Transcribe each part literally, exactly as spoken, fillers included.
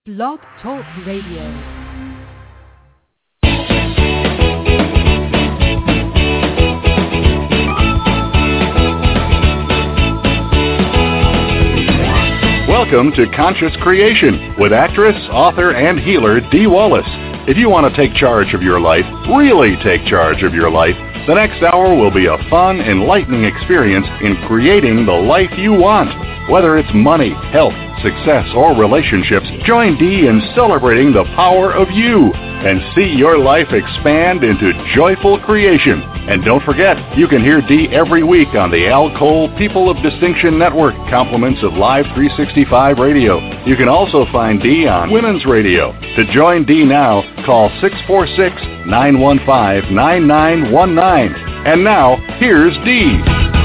Blog Talk Radio. Welcome to Conscious Creation with actress, author, and healer Dee Wallace. If you want to take charge of your life, really take charge of your life, the next hour will be a fun, enlightening experience in creating the life you want. Whether it's money, health, success, or relationships, join Dee in celebrating the power of you and see your life expand into joyful creation. And don't forget, you can hear Dee every week on the Al Cole People of Distinction Network, compliments of Live three sixty-five Radio. You can also find Dee on Women's Radio. To join Dee now, call six four six, nine one five, nine nine one nine. And now, here's Dee.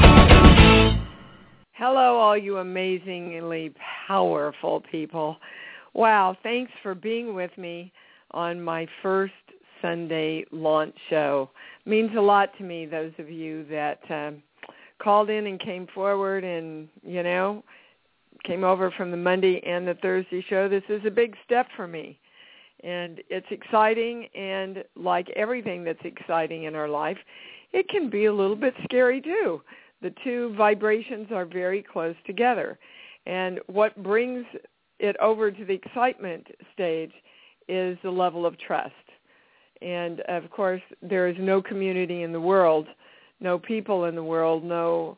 Hello, all you amazingly powerful people. Wow, thanks for being with me on my first Sunday launch show. It means a lot to me, those of you that um, called in and came forward and, you know, came over from the Monday and the Thursday show. This is a big step for me, and it's exciting, and like everything that's exciting in our life, it can be a little bit scary too. The two vibrations are very close together. And what brings it over to the excitement stage is the level of trust. And, of course, there is no community in the world, no people in the world, no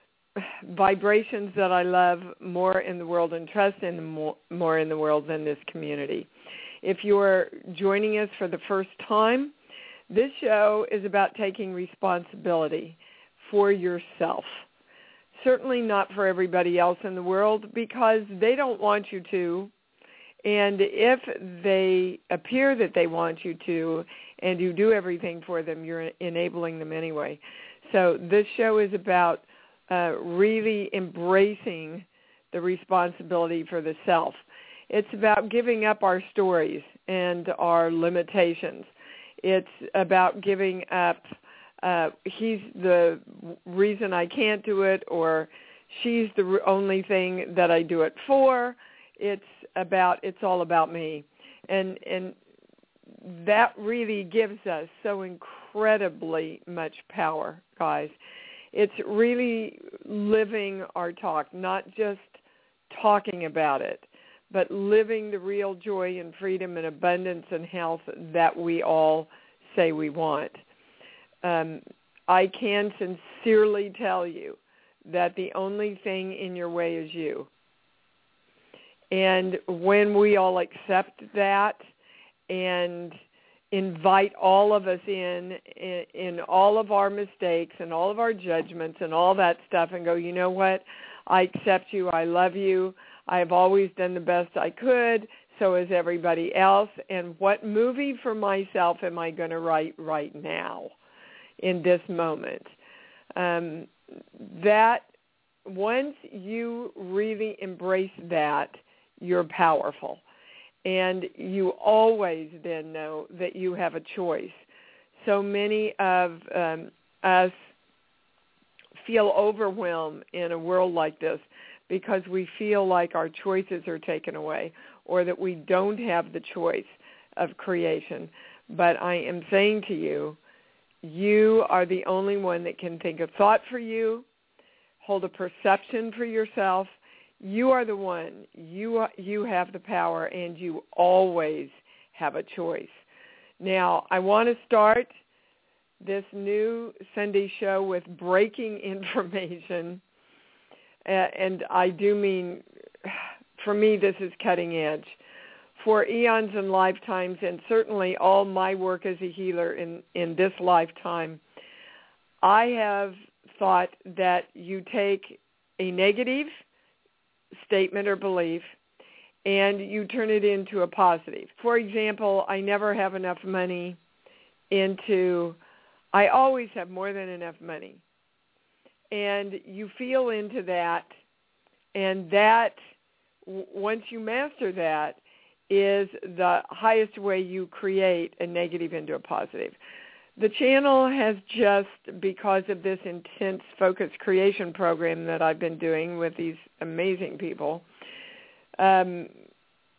vibrations that I love more in the world and trust in the more, more in the world than this community. If you're joining us for the first time, this show is about taking responsibility for yourself. Certainly not for everybody else in the world, because they don't want you to. And if they appear that they want you to and you do everything for them, you're enabling them anyway. So this show is about uh, really embracing the responsibility for the self. It's about giving up our stories and our limitations. It's about giving up Uh, he's the reason I can't do it, or she's the only thing that I do it for. It's about, it's all about me. And, and that really gives us so incredibly much power, guys. It's really living our talk, not just talking about it, but living the real joy and freedom and abundance and health that we all say we want. Um, I can sincerely tell you that the only thing in your way is you. And when we all accept that and invite all of us in, in, in all of our mistakes and all of our judgments and all that stuff, and go, you know what, I accept you, I love you, I have always done the best I could, so is everybody else, and what movie for myself am I going to write right now? In this moment, um, that once you really embrace that, you're powerful. And you always then know that you have a choice. So many of um, us feel overwhelmed in a world like this because we feel like our choices are taken away, or that we don't have the choice of creation. But I am saying to you, you are the only one that can think a thought for you, hold a perception for yourself. You are the one. You you have the power, and you always have a choice. Now, I want to start this new Sunday show with breaking information, and I do mean, for me, this is cutting edge. For eons and lifetimes, and certainly all my work as a healer in, in this lifetime, I have thought that you take a negative statement or belief and you turn it into a positive. For example, I never have enough money into, I always have more than enough money. And you feel into that, and that, w- once you master that, is the highest way you create a negative into a positive. The channel has just, because of this intense focused creation program that I've been doing with these amazing people, um,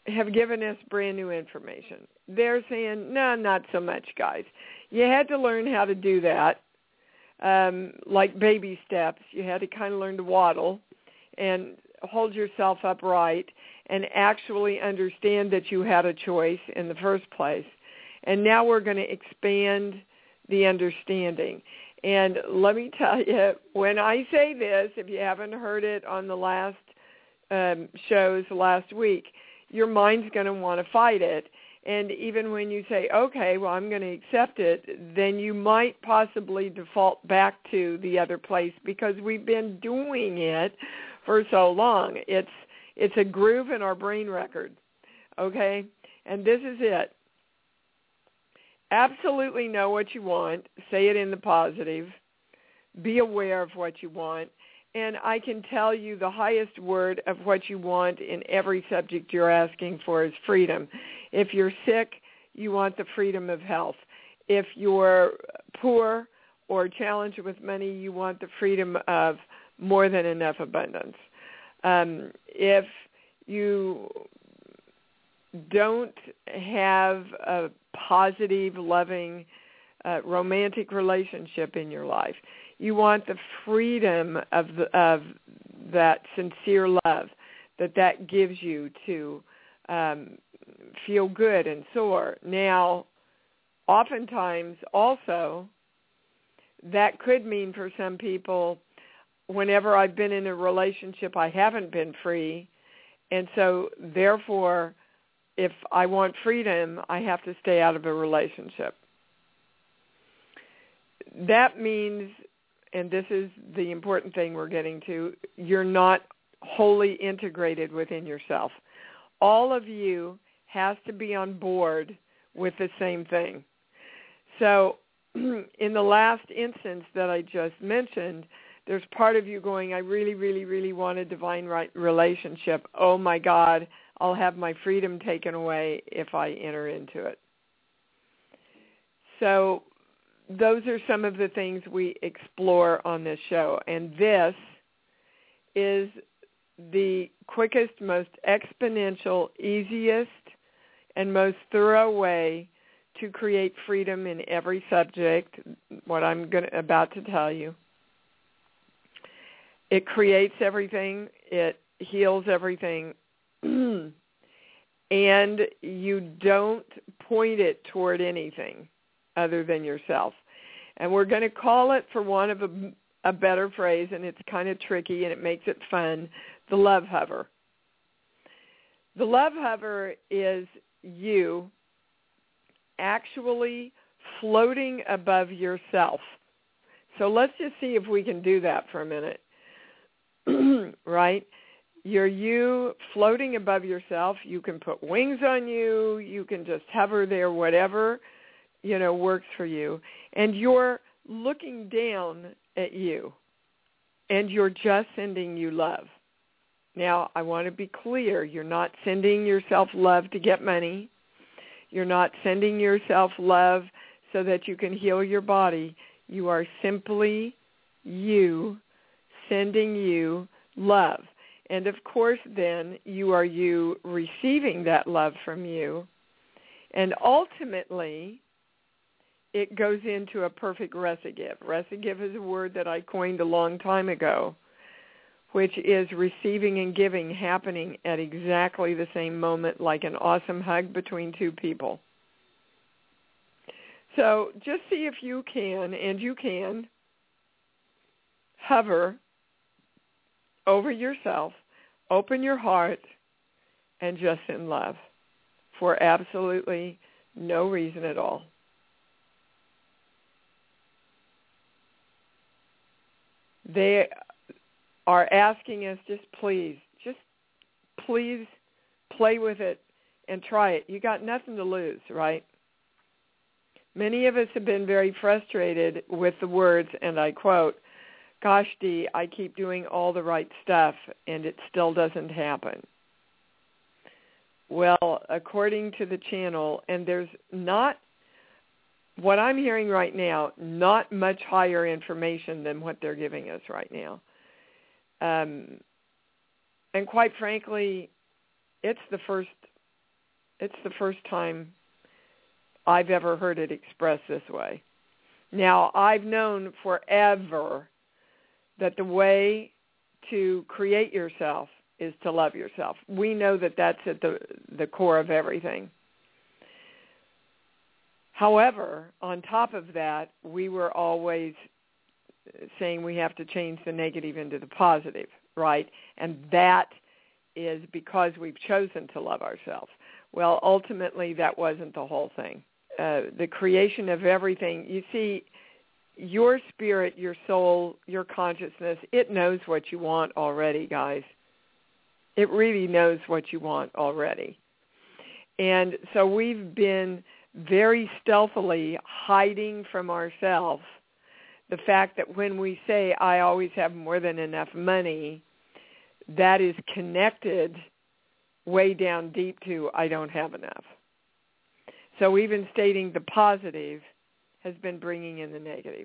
have given us brand new information. They're saying, no, not so much, guys. You had to learn how to do that, um, like baby steps. You had to kind of learn to waddle and hold yourself upright and actually understand that you had a choice in the first place. And now we're going to expand the understanding. And let me tell you, when I say this, if you haven't heard it on the last um, shows last week, your mind's going to want to fight it. And even when you say, okay, well, I'm going to accept it, then you might possibly default back to the other place because we've been doing it for so long. It's it's a groove in our brain record, okay? And this is it. Absolutely know what you want. Say it in the positive. Be aware of what you want. And I can tell you the highest word of what you want in every subject you're asking for is freedom. If you're sick, you want the freedom of health. If you're poor or challenged with money, you want the freedom of more than enough abundance. Um, if you don't have a positive, loving, uh, romantic relationship in your life, you want the freedom of the, of that sincere love that that gives you to um, feel good and soar. Now, oftentimes also, that could mean for some people, whenever I've been in a relationship, I haven't been free, and so therefore, if I want freedom, I have to stay out of a relationship. That means, and this is the important thing we're getting to, you're not wholly integrated within yourself. All of you has to be on board with the same thing. So in the last instance that I just mentioned, there's part of you going, I really, really, really want a divine right relationship. Oh, my God, I'll have my freedom taken away if I enter into it. So those are some of the things we explore on this show. And this is the quickest, most exponential, easiest, and most thorough way to create freedom in every subject, what I'm going to, about to tell you. It creates everything. It heals everything. And you don't point it toward anything other than yourself. And we're going to call it, for want of a, a better phrase, and it's kind of tricky and it makes it fun, the love hover. The love hover is you actually floating above yourself. So let's just see if we can do that for a minute. Right? You're you floating above yourself. You can put wings on you. You can just hover there, whatever, you know, works for you. And you're looking down at you. And you're just sending you love. Now, I want to be clear. You're not sending yourself love to get money. You're not sending yourself love so that you can heal your body. You are simply you sending you love. And of course, then, you are you receiving that love from you. And ultimately, it goes into a perfect resegiv. Resegiv is a word that I coined a long time ago, which is receiving and giving happening at exactly the same moment, like an awesome hug between two people. So just see if you can, and you can, hover over yourself, open your heart, and just in love for absolutely no reason at all. They are asking us, just please, just please play with it and try it. You got nothing to lose, right? Many of us have been very frustrated with the words, and I quote, gosh, Dee, I keep doing all the right stuff, and it still doesn't happen. Well, according to the channel, and there's not, what I'm hearing right now, not much higher information than what they're giving us right now. Um, and quite frankly, it's the first It's the first time I've ever heard it expressed this way. Now, I've known forever that the way to create yourself is to love yourself. We know that that's at the, the core of everything. However, on top of that, we were always saying we have to change the negative into the positive, right? And that is because we've chosen to love ourselves. Well, ultimately, that wasn't the whole thing. Uh, the creation of everything, you see, your spirit, your soul, your consciousness, it knows what you want already, guys. It really knows what you want already. And so we've been very stealthily hiding from ourselves the fact that when we say, I always have more than enough money, that is connected way down deep to I don't have enough. So even stating the positive has been bringing in the negative.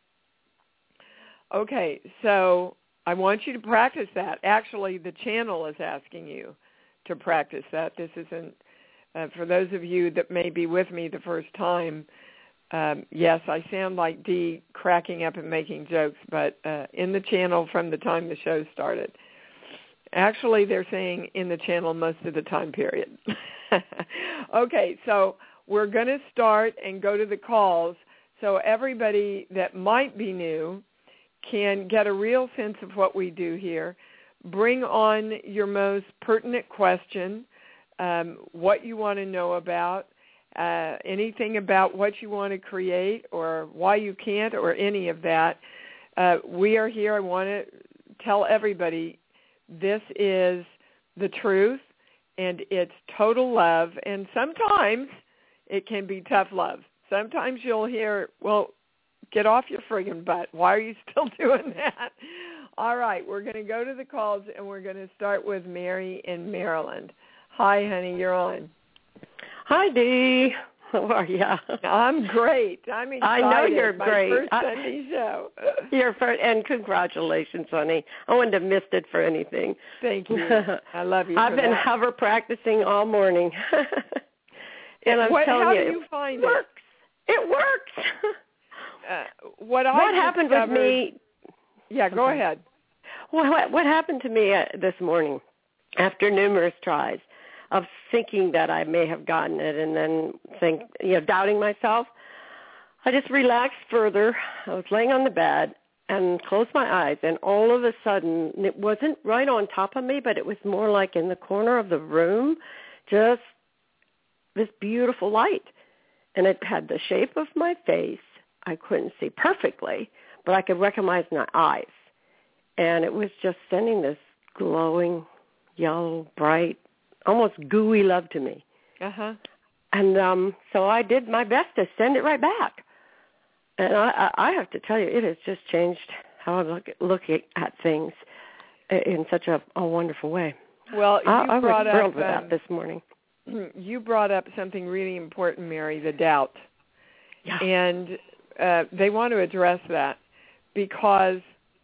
Okay, so I want you to practice that. Actually, the channel is asking you to practice that. This isn't, uh, for those of you that may be with me the first time, um, yes, I sound like Dee cracking up and making jokes, but uh, in the channel from the time the show started. Actually, they're saying in the channel most of the time period. Okay, so we're going to start and go to the calls so everybody that might be new can get a real sense of what we do here. Bring on your most pertinent question, um, what you want to know about, uh, anything about what you want to create or why you can't or any of that. Uh, we are here. I want to tell everybody this is the truth, and it's total love, and sometimes it can be tough love. Sometimes you'll hear, well, get off your friggin' butt. Why are you still doing that? All right, we're going to go to the calls, and we're going to start with Mary in Maryland. Hi, honey, you're on. Hi, Dee. How are you? I'm great. I'm excited. I know you're My great. first I, Sunday show. You're first, and congratulations, honey. I wouldn't have missed it for anything. Thank you. I love you. I've for been that. hover practicing all morning. And I'm what, telling how you, do you find it works. It works. Uh, what I what happened with me? Yeah, go okay. ahead. Well, what, what happened to me uh, this morning after numerous tries of thinking that I may have gotten it and then think, you know, doubting myself, I just relaxed further. I was laying on the bed and closed my eyes, and all of a sudden, it wasn't right on top of me, but it was more like in the corner of the room, just this beautiful light. And it had the shape of my face. I couldn't see perfectly, but I could recognize my eyes. And it was just sending this glowing, yellow, bright, almost gooey love to me. Uh-huh. And um, so I did my best to send it right back. And I, I have to tell you, it has just changed how I look, look at things in such a, a wonderful way. Well, you I, I brought was thrilled up, with um, that this morning. You brought up something really important, Mary, the doubt. Yeah. And uh, they want to address that because,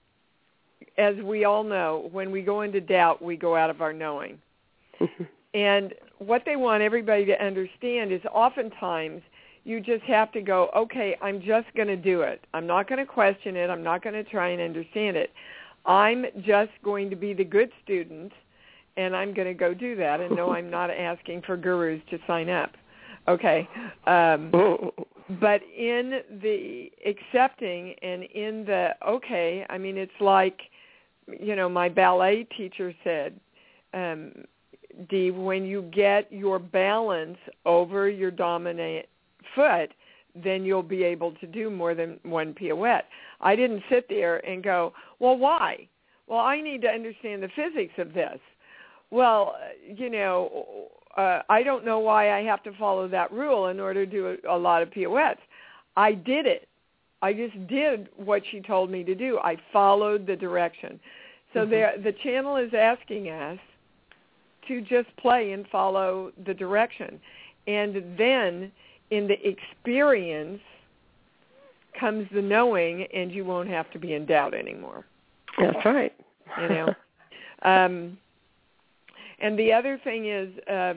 as we all know, when we go into doubt, we go out of our knowing. And what they want everybody to understand is oftentimes you just have to go, okay, I'm just going to do it. I'm not going to question it. I'm not going to try and understand it. I'm just going to be the good student, and I'm going to go do that. And no, I'm not asking for gurus to sign up. Okay. Um, but in the accepting and in the, okay, I mean, it's like, you know, my ballet teacher said, um, Dee, when you get your balance over your dominant foot, then you'll be able to do more than one pirouette. I didn't sit there and go, well, why? Well, I need to understand the physics of this. Well, you know, uh, I don't know why I have to follow that rule in order to do a, a lot of pirouettes. I did it. I just did what she told me to do. I followed the direction. So mm-hmm. there, the channel is asking us to just play and follow the direction. And then in the experience comes the knowing, and you won't have to be in doubt anymore. That's right. You know? um, and the other thing is, um,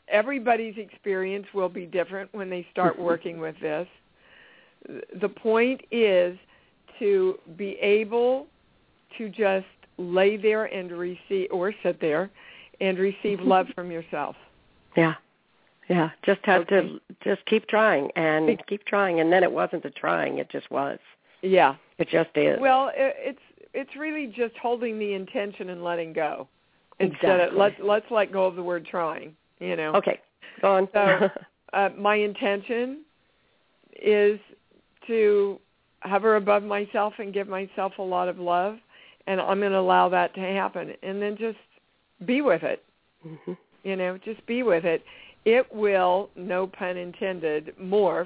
everybody's experience will be different when they start working with this. The point is to be able to just lay there and receive, or sit there and receive love from yourself. Yeah. Yeah. Just have okay. to just keep trying and keep trying. And then it wasn't the trying. It just was. Yeah. It just is. Well, it, it's it's really just holding the intention and letting go. Instead Exactly. of, let's, let's let go of the word trying, you know. Okay. Go on. So uh, my intention is to hover above myself and give myself a lot of love, and I'm going to allow that to happen. And then just be with it. Mm-hmm. You know, just be with it. It will, no pun intended, morph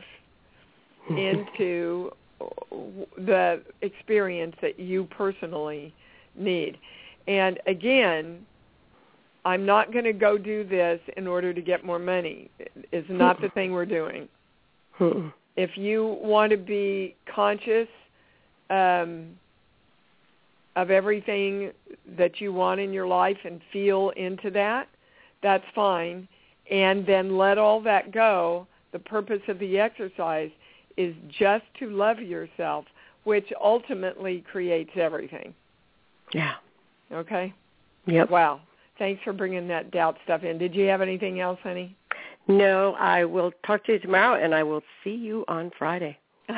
into the experience that you personally need. And again, I'm not going to go do this in order to get more money. It's not the thing we're doing. If you want to be conscious um, of everything that you want in your life and feel into that, that's fine. And then let all that go. The purpose of the exercise is just to love yourself, which ultimately creates everything. Yeah. Okay? Yep. Wow. Thanks for bringing that doubt stuff in. Did you have anything else, honey? No, I will talk to you tomorrow, and I will see you on Friday.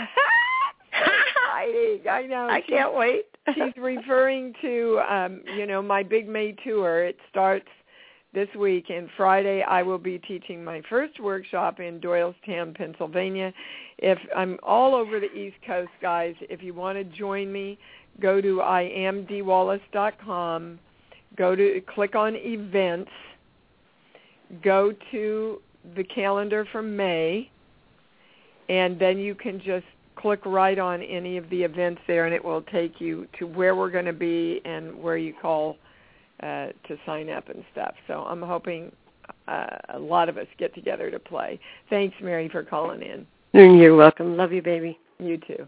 I, I know. I can't wait. She's referring to, um, you know, my Big May tour. It starts this week, and Friday I will be teaching my first workshop in Doylestown, Pennsylvania. If I'm all over the East Coast, guys, if you want to join me, go to I am d wallace dot com. Go to click on events. Go to the calendar for May, and then you can just click right on any of the events there, and it will take you to where we're going to be and where you call uh, to sign up and stuff. So I'm hoping uh, a lot of us get together to play. Thanks, Mary, for calling in. You're welcome. Love you, baby. You too.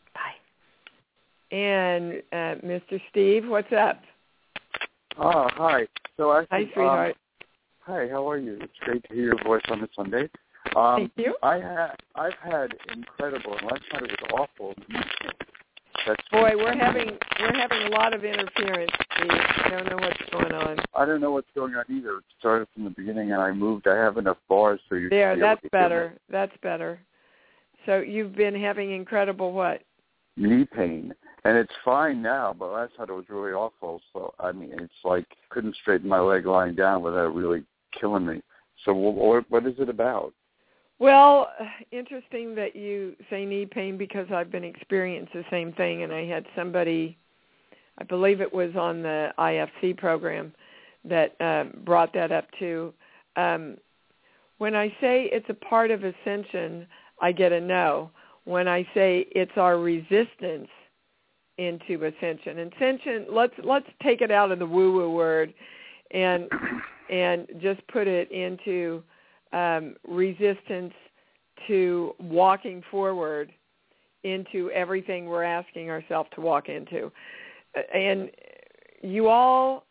Bye. And uh, Mister Steve, what's up? Oh, hi. So I Hi, sweetheart. Um, hi, how are you? It's great to hear your voice on this Sunday. Um, Thank you. I ha- I've had incredible, and last night it was awful. That's Boy, we're having we're having a lot of interference, Steve. I don't know what's going on. I don't know what's going on either. It started from the beginning, and I moved. I have enough bars so you There, can be that's able to hear better. That's better. So you've been having incredible what? knee pain, and it's fine now, but last night it was really awful. So, I mean, it's like couldn't straighten my leg lying down without really killing me. So what, what is it about? Well, interesting that you say knee pain because I've been experiencing the same thing, and I had somebody, I believe it was on the I F C program, that uh, brought that up too. Um, when I say it's a part of ascension, I get a no. When I say it's our resistance into ascension, ascension, let's let's take it out of the woo-woo word, and and just put it into um, resistance to walking forward into everything we're asking ourselves to walk into. And you all,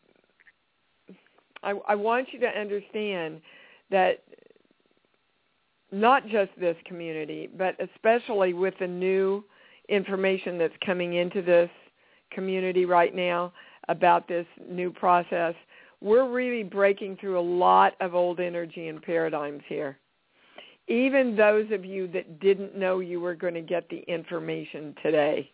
I, I want you to understand that not just this community, but especially with the new information that's coming into this community right now about this new process, we're really breaking through a lot of old energy and paradigms here. Even those of you that didn't know you were going to get the information today.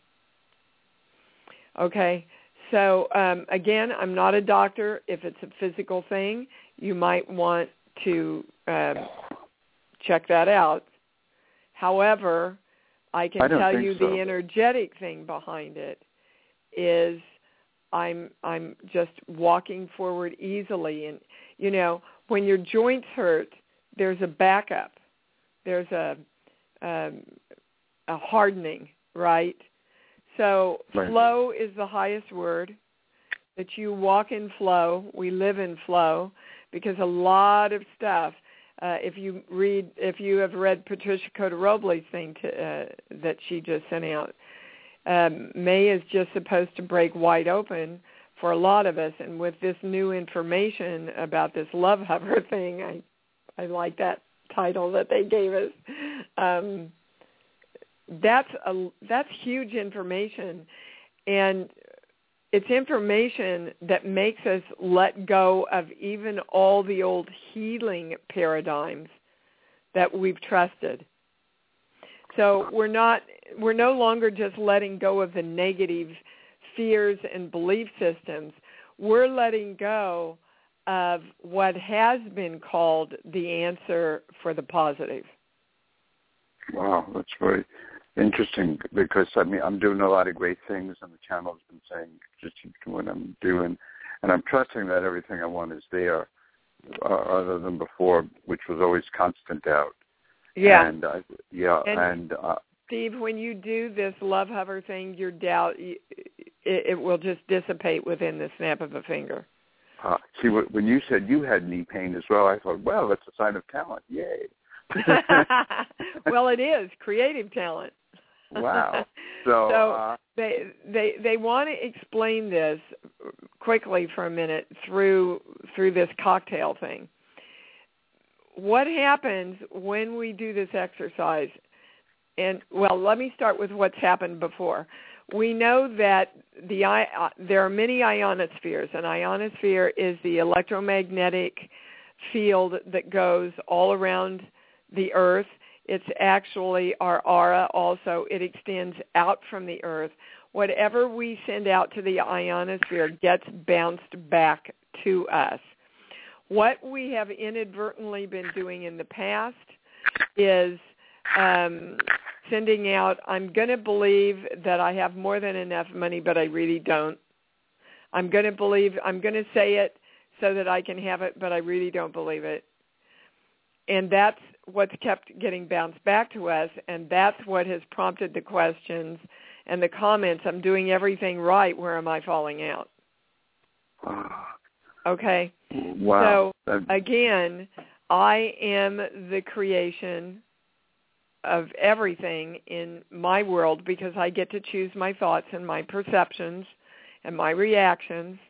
Okay? So, um, again, I'm not a doctor. If it's a physical thing, you might want to uh, check that out. However, I can I don't tell think you so. the energetic thing behind it is I'm I'm just walking forward easily. And, you know, when your joints hurt, there's a backup. There's a um, a hardening, right? So Right. flow is the highest word, that you walk in flow. We live in flow because a lot of stuff, uh, if you read, if you have read Patricia Cota-Robles' thing to, uh, that she just sent out, um, May is just supposed to break wide open for a lot of us. And with this new information about this love hover thing, I I like that title that they gave us. Um, that's a that's huge information, and it's information that makes us let go of even all the old healing paradigms that we've trusted. So we're not we're no longer just letting go of the negative fears and belief systems. We're letting go of what has been called the answer for the positive. Wow, that's very interesting, because I mean I'm doing a lot of great things, and the channel's been saying just keep doing what I'm doing, and I'm trusting that everything I want is there, uh, other than before, which was always constant doubt. Yeah. And uh, yeah, and, and uh, Steve, when you do this love hover thing, your doubt it, it will just dissipate within the snap of a finger. Uh, see, when you said you had knee pain as well, I thought, well, that's a sign of talent. Yay. Well, it is creative talent. Wow. So, so uh, they they they want to explain this quickly for a minute through through this cocktail thing. What happens when we do this exercise? And well, let me start with what's happened before. We know that the uh, there are many ionospheres. An ionosphere is the electromagnetic field that goes all around the Earth. It's actually our aura also. It extends out from the Earth. Whatever we send out to the ionosphere gets bounced back to us. What we have inadvertently been doing in the past is um, sending out, I'm going to believe that I have more than enough money, but I really don't. I'm going to believe, I'm going to say it so that I can have it, but I really don't believe it. And that's what's kept getting bounced back to us, and that's what has prompted the questions and the comments, I'm doing everything right, where am I falling out? Okay? Wow. So, again, I am the creation of everything in my world because I get to choose my thoughts and my perceptions and my reactions.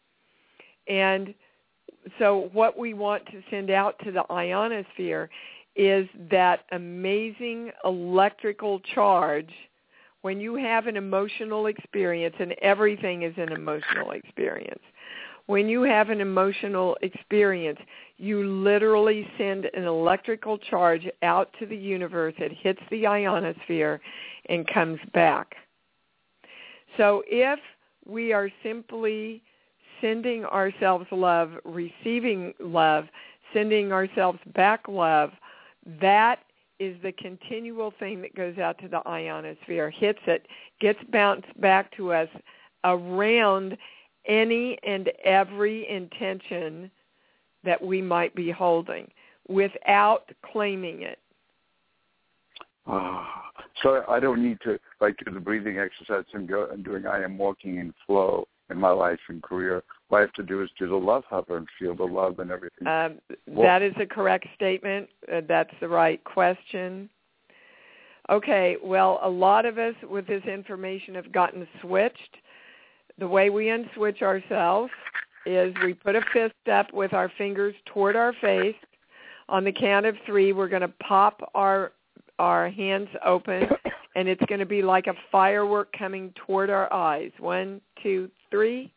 And so what we want to send out to the ionosphere is that amazing electrical charge. When you have an emotional experience, and everything is an emotional experience, when you have an emotional experience, you literally send an electrical charge out to the universe. It hits the ionosphere and comes back. So if we are simply sending ourselves love, receiving love, sending ourselves back love, that is the continual thing that goes out to the ionosphere, hits it, gets bounced back to us around any and every intention that we might be holding without claiming it. Oh, so I don't need to like do the breathing exercise and go and doing I am walking in flow in my life and career. What I have to do is do the love hover and feel the love and everything. Um, well, that is a correct statement. Uh, that's the right question. Okay, well, a lot of us with this information have gotten switched. The way we unswitch ourselves is we put a fist up with our fingers toward our face. On the count of three, we're going to pop our our hands open, and it's going to be like a firework coming toward our eyes. One, two, three.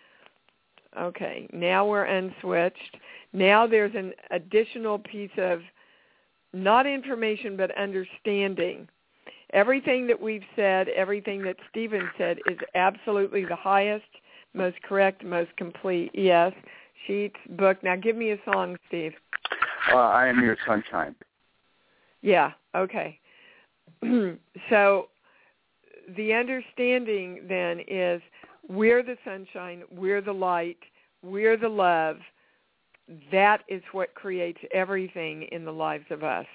Okay, now we're unswitched. Now there's an additional piece of not information but understanding. Everything that we've said, everything that Stephen said is absolutely the highest, most correct, most complete. Yes, sheets, book. Now give me a song, Steve. Uh, I Am Your Sunshine. Yeah, okay. So the understanding then is we're the sunshine, we're the light, we're the love. That is what creates everything in the lives of us.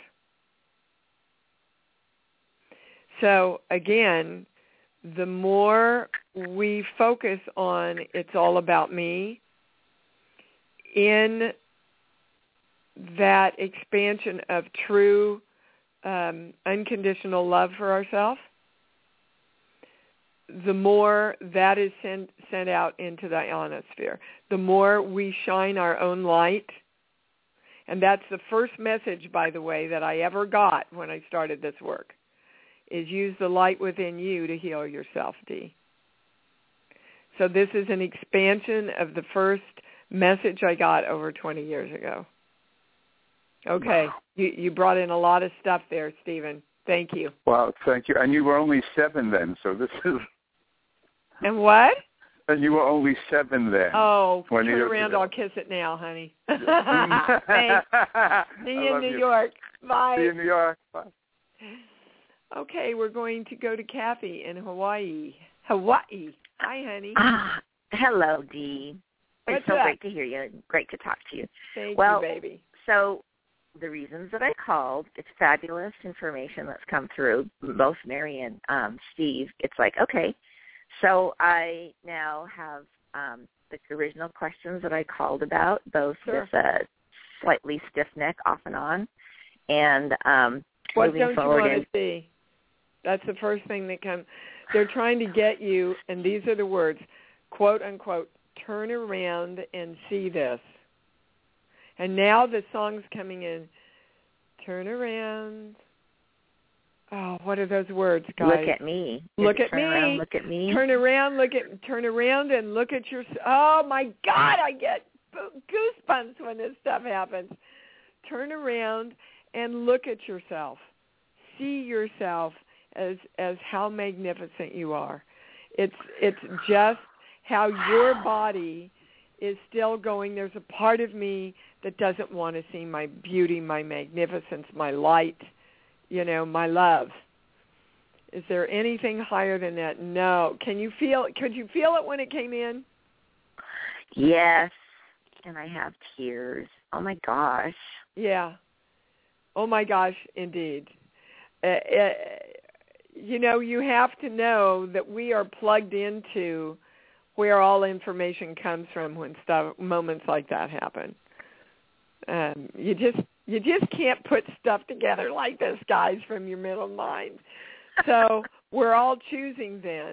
So again, the more we focus on it's all about me, in that expansion of true um, unconditional love for ourselves, the more that is sent, sent out into the ionosphere. The more we shine our own light And that's the first message, by the way, that I ever got when I started this work, is use the light within you to heal yourself, Dee. So this is an expansion of the first message I got over twenty years ago. Okay. Wow. You, you brought in a lot of stuff there, Stephen. Thank you. Wow, thank you. And you were only seven then, so this is... And what? And you were only seven then. Oh, turn around, I'll kiss it now, honey. Thanks. See you in New you. York. Bye. See you in New York. Bye. Okay, we're going to go to Kathy in Hawaii. Hawaii. Hi, honey. Ah, hello, Dee. What's it's so up? great to hear you. Great to talk to you. Thank well, you, baby. So the reasons that I called, it's fabulous information that's come through, both Mary and um, Steve. It's like, okay, so I now have um, the original questions that I called about, both sure. with a slightly stiff neck off and on, and um, what moving don't forward. you want in, to see? That's the first thing that comes. They're trying to get you, and these are the words, quote, unquote, turn around and see this. And now the song's coming in, turn around. Oh, what are those words, guys? Look at me. Look Just at turn me. Around, look at me. Turn around, look at, turn around and look at your, oh my God, I get goosebumps when this stuff happens. Turn around and look at yourself. See yourself as as how magnificent you are. It's it's just how your body is still going. There's a part of me that doesn't want to see my beauty, my magnificence, my light, you know, my love. Is there anything higher than that? No. Can you feel, could you feel it when it came in? Yes. And I have tears. Oh, my gosh. Yeah. Oh, my gosh, indeed. Uh, uh, you know, you have to know that we are plugged into where all information comes from when stuff, moments like that happen. Um, you just you just can't put stuff together like this, guys, from your middle mind. So we're all choosing then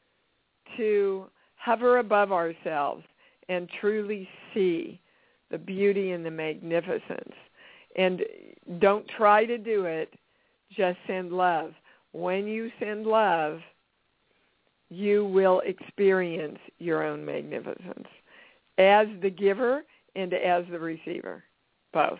to hover above ourselves and truly see the beauty and the magnificence. And don't try to do it, just send love. When you send love, you will experience your own magnificence as the giver and as the receiver, both.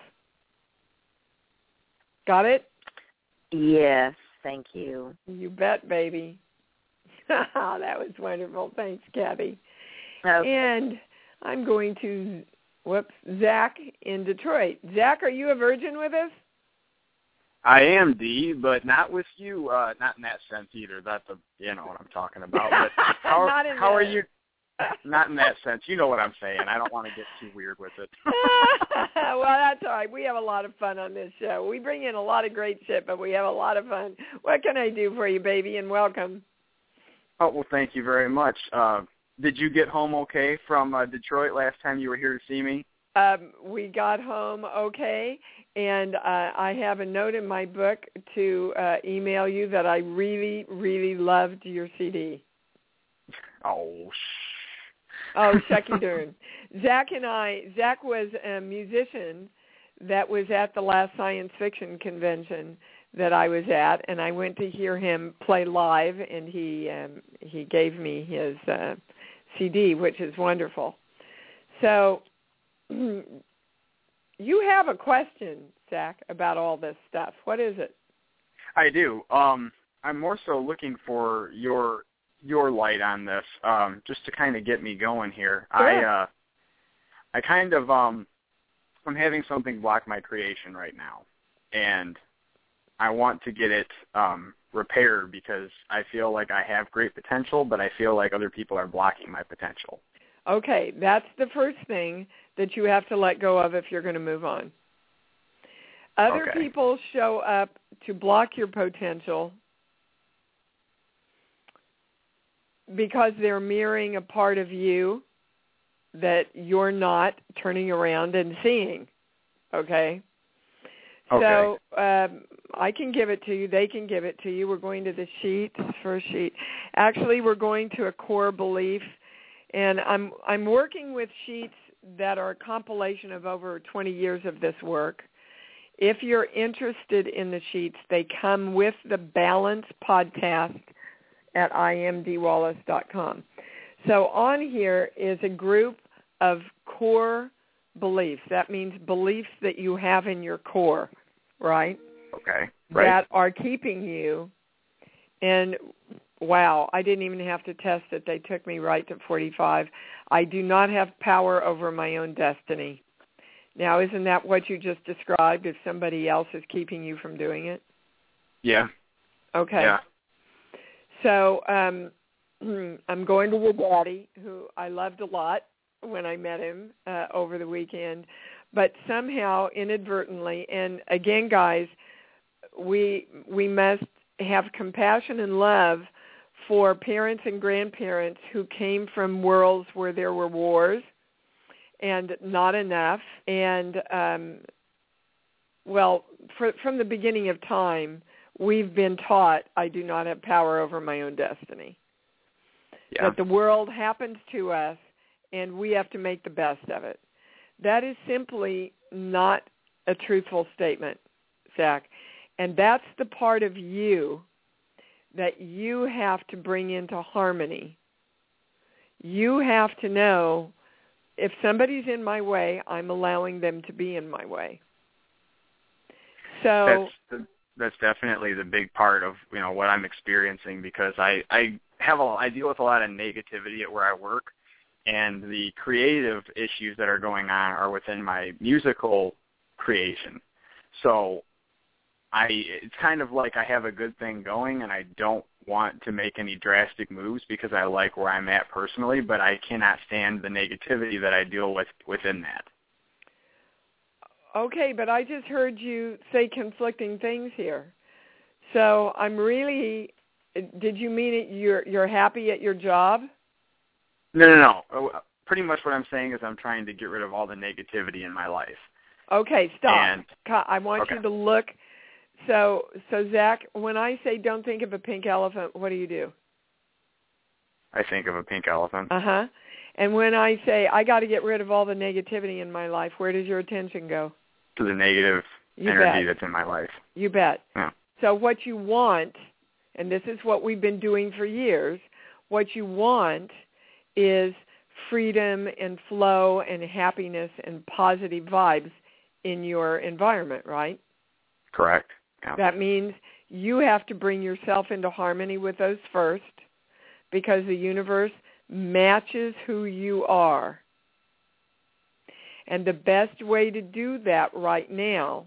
Got it? Yes, thank you. You bet, baby. That was wonderful. Thanks, Kathy. Okay. And I'm going to, whoops, Zach in Detroit. Zach, are you a virgin with us? I am, Dee, but not with you. Uh, not in that sense either. That's a, you know what I'm talking about. But how, not in how that. are you? Not in that sense. You know what I'm saying. I don't want to get too weird with it. Well, that's all right. We have a lot of fun on this show. We bring in a lot of great shit, but we have a lot of fun. What can I do for you, baby? And welcome. Oh, well, thank you very much. Uh, did you get home okay from uh, Detroit last time you were here to see me? Um, we got home okay, and uh, I have a note in my book to uh, email you that I really, really loved your C D. Oh, shh. Oh, shucky darn. Zach and I, Zach was a musician that was at the last science fiction convention that I was at, and I went to hear him play live, and he um, he gave me his uh, C D, which is wonderful. So you have a question, Zach, about all this stuff. What is it? I do. Um, I'm more so looking for your your light on this, um, just to kind of get me going here. Sure. I uh, I kind of um, I'm having something block my creation right now, and I want to get it um, repaired because I feel like I have great potential, but I feel like other people are blocking my potential. Okay, that's the first thing that you have to let go of if you're going to move on. Other Okay. people show up to block your potential because they're mirroring a part of you that you're not turning around and seeing, okay? Okay. So um, I can give it to you. They can give it to you. We're going to the sheet, first sheet. Actually, we're going to a core belief. And I'm I'm working with sheets that are a compilation of over twenty years of this work. If you're interested in the sheets, they come with the Balance podcast at I am Dee Wallace dot com. So on here is a group of core beliefs. That means beliefs that you have in your core, right? Okay. Right. That are keeping you. And wow, I didn't even have to test it. They took me right to forty-five. I do not have power over my own destiny. Now, isn't that what you just described, if somebody else is keeping you from doing it? Yeah. Okay. Yeah. So um, I'm going to your daddy, who I loved a lot when I met him uh, over the weekend, but somehow inadvertently, and again, guys, we we must have compassion and love for parents and grandparents who came from worlds where there were wars and not enough, and um, well, for, from the beginning of time, we've been taught I do not have power over my own destiny. Yeah. That the world happens to us, and we have to make the best of it. That is simply not a truthful statement, Zach. And that's the part of you that you have to bring into harmony. You have to know, if somebody's in my way, I'm allowing them to be in my way. So that's the, that's definitely the big part of, you know, what I'm experiencing, because I I have a I deal with a lot of negativity at where I work, and the creative issues that are going on are within my musical creation. So I it's kind of like I have a good thing going, and I don't want to make any drastic moves because I like where I'm at personally, but I cannot stand the negativity that I deal with within that. Okay, but I just heard you say conflicting things here. So I'm really, did you mean it, you're you're happy at your job? No, no, no. Pretty much what I'm saying is I'm trying to get rid of all the negativity in my life. Okay, stop. And, I want okay. you to look. So, so Zach, when I say don't think of a pink elephant, what do you do? I think of a pink elephant. Uh-huh. And when I say I got to get rid of all the negativity in my life, where does your attention go? To the negative you energy bet. that's in my life. You bet. Yeah. So what you want, and this is what we've been doing for years, what you want is freedom and flow and happiness and positive vibes in your environment, right? Correct. Yeah. That means you have to bring yourself into harmony with those first, because the universe matches who you are. And the best way to do that right now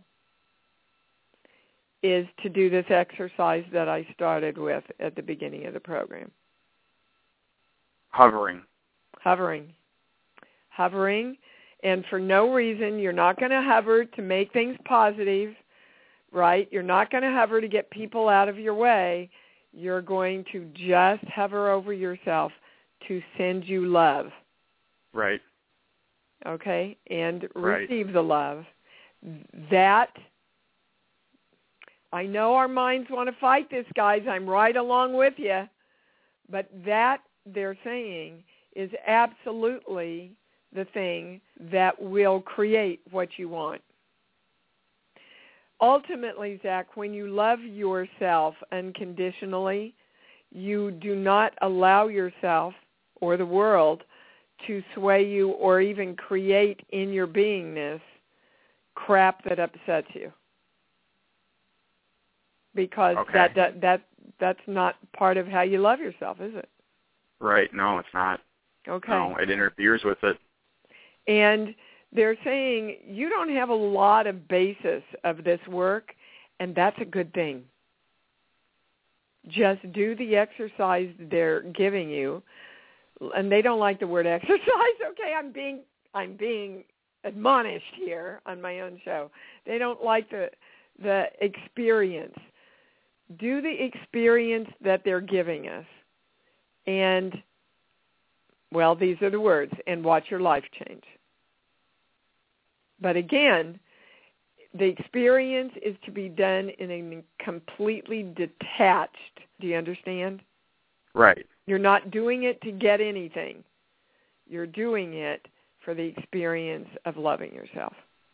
is to do this exercise that I started with at the beginning of the program. Hovering. Hovering. Hovering. And for no reason, you're not going to hover to make things positive, right? You're not going to hover to get people out of your way. You're going to just hover over yourself to send you love. Right. Okay? And Right. receive the love. That, I know our minds want to fight this, guys. I'm right along with you. But that, they're saying, is absolutely the thing that will create what you want. Ultimately, Zach, when you love yourself unconditionally, you do not allow yourself or the world to sway you or even create in your beingness crap that upsets you. Because okay. that, that that that's not part of how you love yourself, is it? Right. No, it's not. Okay. No, it interferes with it. And they're saying you don't have a lot of basis of this work, and that's a good thing. Just do the exercise they're giving you, and they don't like the word exercise. Okay, I'm being I'm being admonished here on my own show. They don't like the the experience. Do the experience that they're giving us, and well, these are the words, and watch your life change. But again, the experience is to be done in a completely detached, do you understand? Right. You're not doing it to get anything. You're doing it for the experience of loving yourself.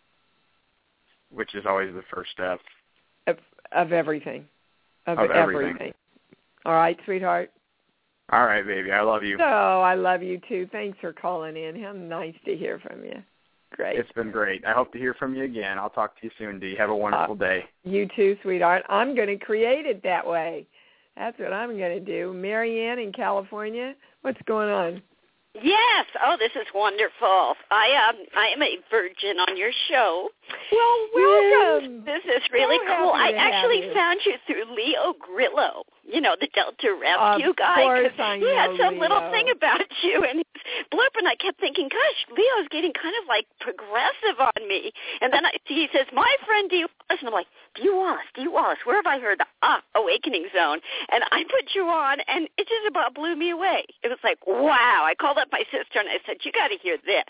Which is always the first step. Of, of everything. Of, of everything. everything. All right, sweetheart? All right, baby. I love you. So I love you, too. Thanks for calling in. How nice to hear from you. Great. It's been great. I hope to hear from you again. I'll talk to you soon, Dee. Have a wonderful uh, day. You too, sweetheart. I'm going to create it that way. That's what I'm going to do. Marianne in California, what's going on? Yes. Oh, this is wonderful. I um I am a virgin on your show. Well, welcome. This is really so cool. I actually you. found you through Leo Grillo, you know, the Delta Rescue of guy. Of course I know He had some Leo. little thing about you and his blurb, and I kept thinking, gosh, Leo's getting kind of like progressive on me. And then I, he says, my friend Dee Wallace, and I'm like, Dee Wallace, Dee Wallace, where have I heard the ah, Awakening Zone? And I put you on, and it just about blew me away. It was like, wow. I called up my sister, and I said, you got to hear this.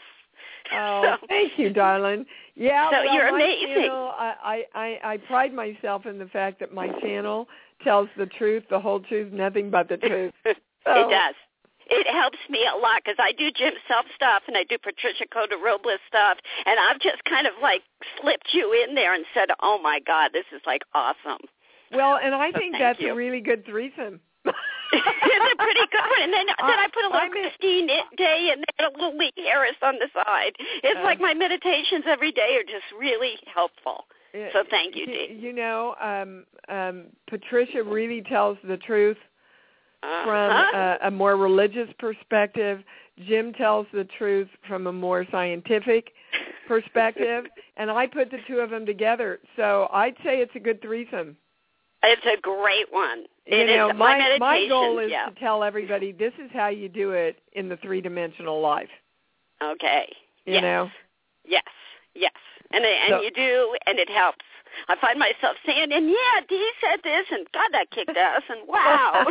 Oh, so, thank you, darling. Yeah, so well, you're my amazing. Channel, I, I, I pride myself in the fact that my channel tells the truth, the whole truth, nothing but the truth. So, it does. It helps me a lot because I do Jim Self stuff and I do Patricia Cota Robles stuff, and I've just kind of like slipped you in there and said, oh, my God, this is like awesome. Well, and I so think that's you. a really good threesome. It's a pretty good one. And then, I, then I put a little I'm Christine Day and then a little Lee Harris on the side. It's uh, like my meditations every day are just really helpful. So thank you, Dee. You know, um, um, Patricia really tells the truth uh-huh. from a, a more religious perspective. Jim tells the truth from a more scientific perspective. And I put the two of them together. So I'd say it's a good threesome. It's a great one. You it know, is my, my, my goal is yeah. to tell everybody this is how you do it in the three-dimensional life. Okay. You yes. know? Yes, yes. And, and so, you do, and it helps. I find myself saying, and yeah, Dee said this, and God, that kicked ass, and wow.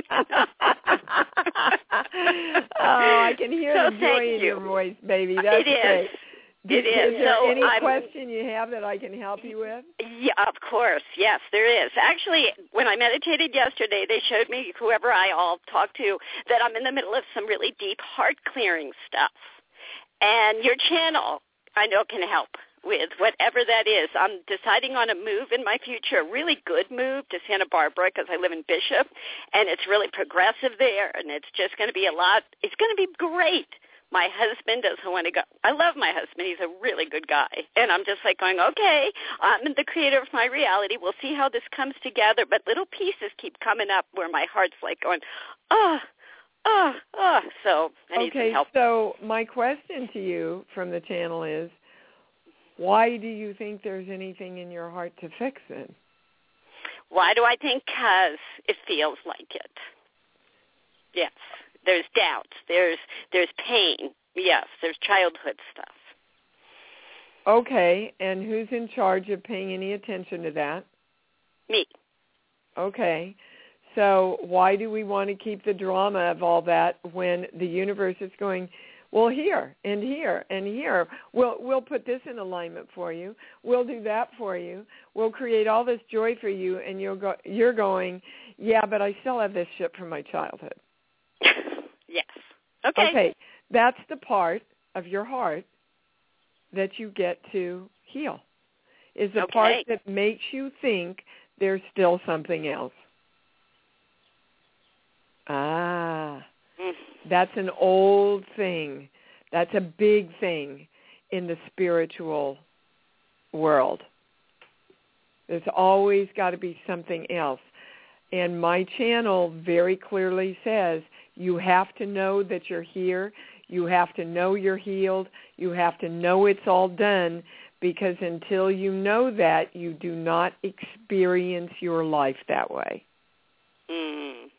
Oh, I can hear so the joy in you. your voice, baby. That's it is. great. It is. Is there so any I'm, question you have that I can help you with? Yeah, of course. Yes, there is. Actually, when I meditated yesterday, they showed me, whoever I all talked to, that I'm in the middle of some really deep heart-clearing stuff. And your channel, I know, can help with whatever that is. I'm deciding on a move in my future, a really good move to Santa Barbara because I live in Bishop, and it's really progressive there, and it's just going to be a lot. It's going to be great. My husband doesn't want to go. I love my husband. He's a really good guy. And I'm just like going, okay, I'm the creator of my reality. We'll see how this comes together. But little pieces keep coming up where my heart's like going, oh, oh, oh. So I need okay, some help. So my question to you from the channel is, why do you think there's anything in your heart to fix it? Why do I think? Because it feels like it. Yes. There's doubts. There's there's pain. Yes, there's childhood stuff. Okay, and who's in charge of paying any attention to that? Me. Okay, so why do we want to keep the drama of all that when the universe is going, well, here and here and here. We'll we'll put this in alignment for you. We'll do that for you. We'll create all this joy for you, and you'll go. You're going, yeah, but I still have this shit from my childhood. Yes. Okay. Okay. That's the part of your heart that you get to heal. Is the okay. part that makes you think there's still something else. Ah. Mm. That's an old thing. That's a big thing in the spiritual world. There's always got to be something else. And my channel very clearly says you have to know that you're here. You have to know you're healed. You have to know it's all done, because until you know that, you do not experience your life that way. Mm.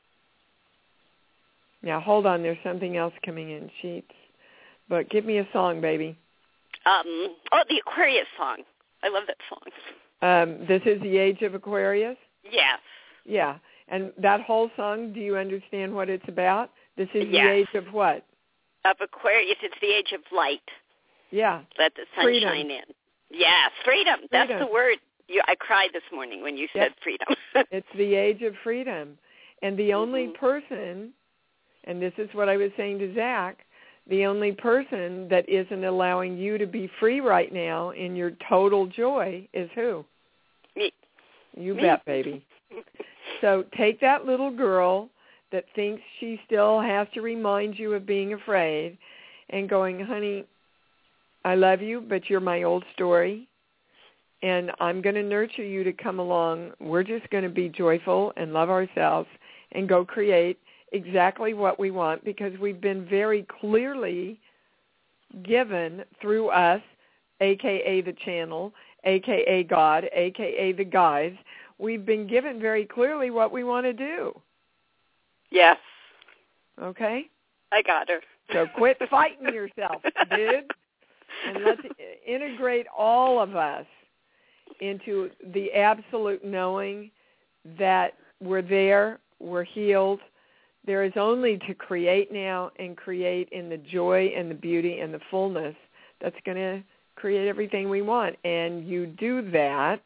Now, hold on. There's something else coming in, Sheets. But give me a song, baby. Um, oh, the Aquarius song. I love that song. Um, this is the Age of Aquarius? Yes. Yeah. And that whole song, do you understand what it's about? This is yes. the age of what? Of Aquarius. It's the age of light. Yeah. Let the sun freedom. shine in. Yes, freedom. That's freedom. the word. You, I cried this morning when you said yep. freedom. It's the age of freedom. And the only mm-hmm. person, and this is what I was saying to Zach, The only person that isn't allowing you to be free right now in your total joy is who? Me. You Me. bet, baby. So take that little girl that thinks she still has to remind you of being afraid and going, honey, I love you, but you're my old story, and I'm going to nurture you to come along. We're just going to be joyful and love ourselves and go create exactly what we want, because we've been very clearly given through us, a k a the channel, a k a God, a k a the guides, we've been given very clearly what we want to do. Yes. Okay? I got her. So quit fighting yourself, dude, and let's integrate all of us into the absolute knowing that we're there, we're healed. There is only to create now, and create in the joy and the beauty and the fullness that's going to create everything we want. And you do that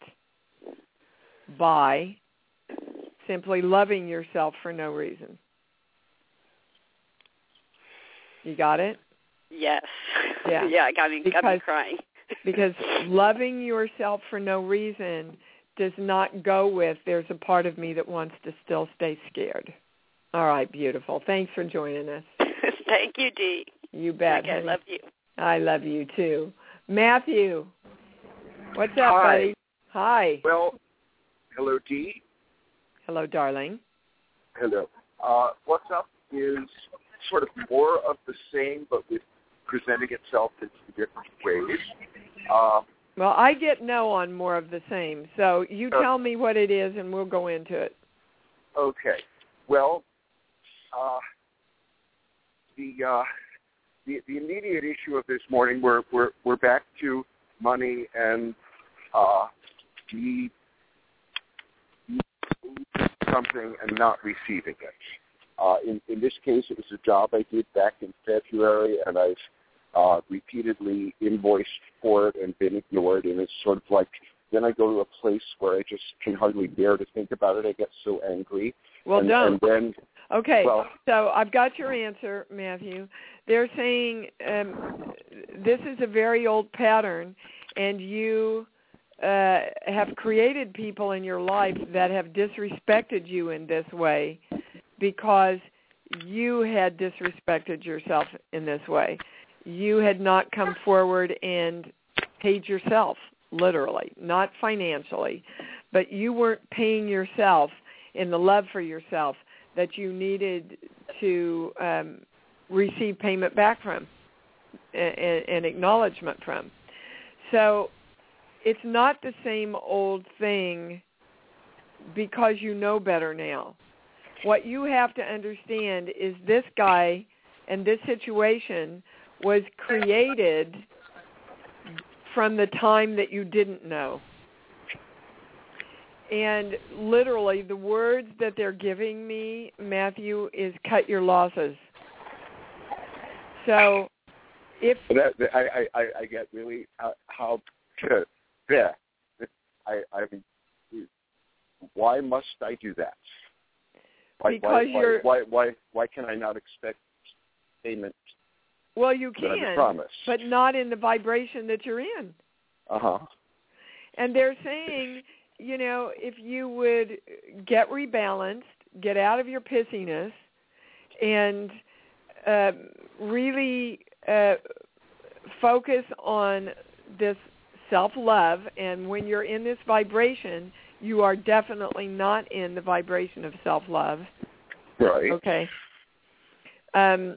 by simply loving yourself for no reason. You got it? Yes. Yeah. Yeah, I got me, got me crying. Because loving yourself for no reason does not go with, there's a part of me that wants to still stay scared. All right, beautiful. Thanks for joining us. Thank you, Dee. You bet. I love you. I love you, too. Matthew, what's up, Hi. buddy? Hi. Well, hello, Dee. Hello, darling. Hello. Uh, what's up is sort of more of the same, but with presenting itself in different ways. Uh, well, I get no on more of the same, so you uh, tell me what it is, and we'll go into it. Okay. Well, uh, the, uh, the the immediate issue of this morning, we're we're we're back to money and uh, me something and not receiving it. Uh, in, in this case, it was a job I did back in February, and I've uh, repeatedly invoiced for it and been ignored, and it's sort of like then I go to a place where I just can hardly bear to think about it. I get so angry. Well, and, don't. And then, okay, well, so I've got your answer, Matthew. They're saying um, this is a very old pattern, and you uh, have created people in your life that have disrespected you in this way because you had disrespected yourself in this way. You had not come forward and paid yourself, literally, not financially, but you weren't paying yourself in the love for yourself that you needed to um, receive payment back from and, and acknowledgement from. So it's not the same old thing because you know better now. What you have to understand is this guy and this situation was created from the time that you didn't know. And literally the words that they're giving me, Matthew, is cut your losses. So if... That, that, I, I, I get really uh, how... Yeah. I, I mean, why must I do that? Why, because why, you're... Why, why, why can I not expect payment? Well, you can, but not in the vibration that you're in. Uh-huh. And they're saying, you know, if you would get rebalanced, get out of your pissiness, and uh, really uh, focus on this self-love, and when you're in this vibration, you are definitely not in the vibration of self-love. Right. Okay. Um,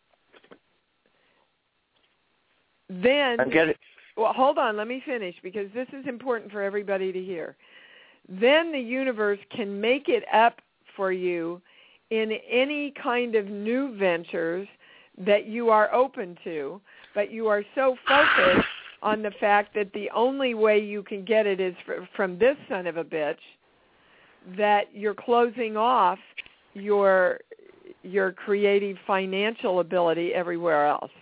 then, I get it. Well, hold on, let me finish, because this is important for everybody to hear. Then the universe can make it up for you in any kind of new ventures that you are open to, but you are so focused on the fact that the only way you can get it is for, from this son of a bitch, that you're closing off your your creative financial ability everywhere else.